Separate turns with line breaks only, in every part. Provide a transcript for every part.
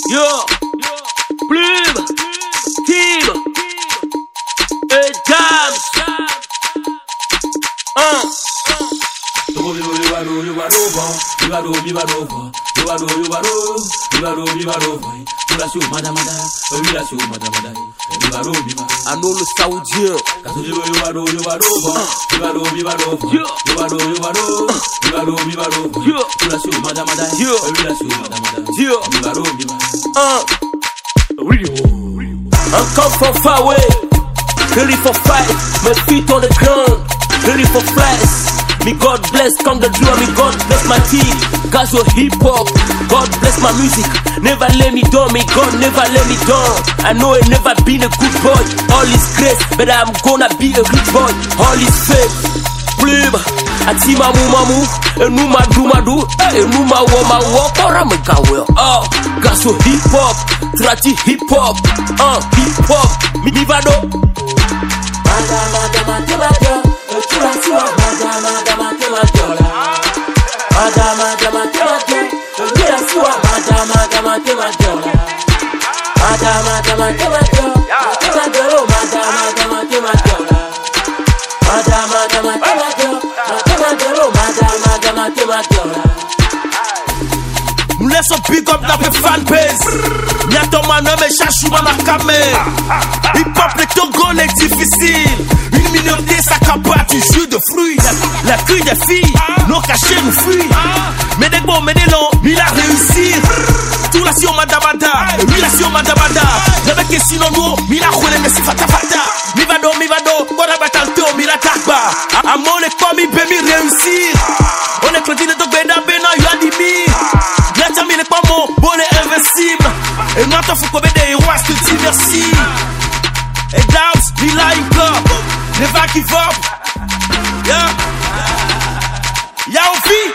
Yo, Plume, Team, et Jams. I know le saoudien. I come from far away, ready for fight, my feet on the ground, ready for flights. Me God bless, come the drum, me God bless my team. Cause you're hip hop, God bless my music. Never let me down, me God never let me down. I know I never been a good boy. All is grace, but I'm gonna be a good boy. All is faith, Plume. Ati mamu, enu madu, enu mawo, kora me kawe. Cause you're hip hop, trati hip hop, mi vado. Nous laissons big up dans les fanbase. Nyata mano me chachou ma kame. Hip hop le Togo est difficile. Une minorité s'accapare du jus de fruits. La cueille des filles, nos cachets nous fuient. Mais des bons, mais des longs, il a réussi. Tout la sur madamada, lui la sur madamada. J'avais que sinon nous, il a roulé mais c'est fatafata. Mi vado, bora batanto, mi la takba. Amon est pas mi bémi réussir. On est clôturé de bena, yadimi. Nyata mi n'est pas mon, bon est invincible. Et moi t'en fous comme des héros, je te dis merci. Et Downs, mi like up. Never give up. Yeah. Y'a envie.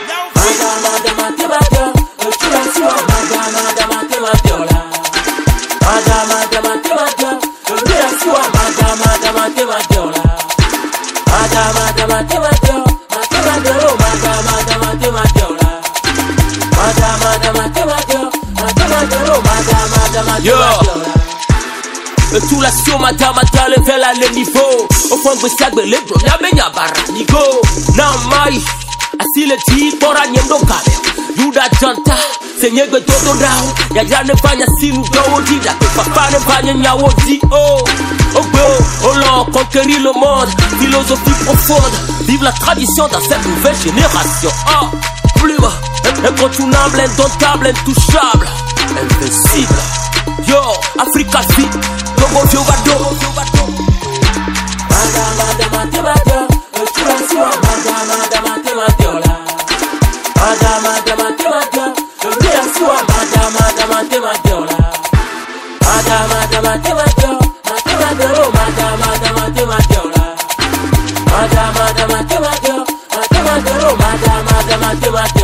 Yo, tout la sio madame level à le niveau. Au fond de ça, le bro, y'a menya baranigo. Now my, asi le ti pora nyendo kale. Yuda janta, senye gwe toto rao. Ya jane fanya sinu dowo dida. Papa ne fanya nyawo di oh. Oh bro, oh là, conquérir le monde. Philosophie profonde. Vive la tradition dans cette nouvelle génération. Plume, incontournable, indomptable, intouchable, invincible. Yo, Africa fit, Togo Viovado. Madama,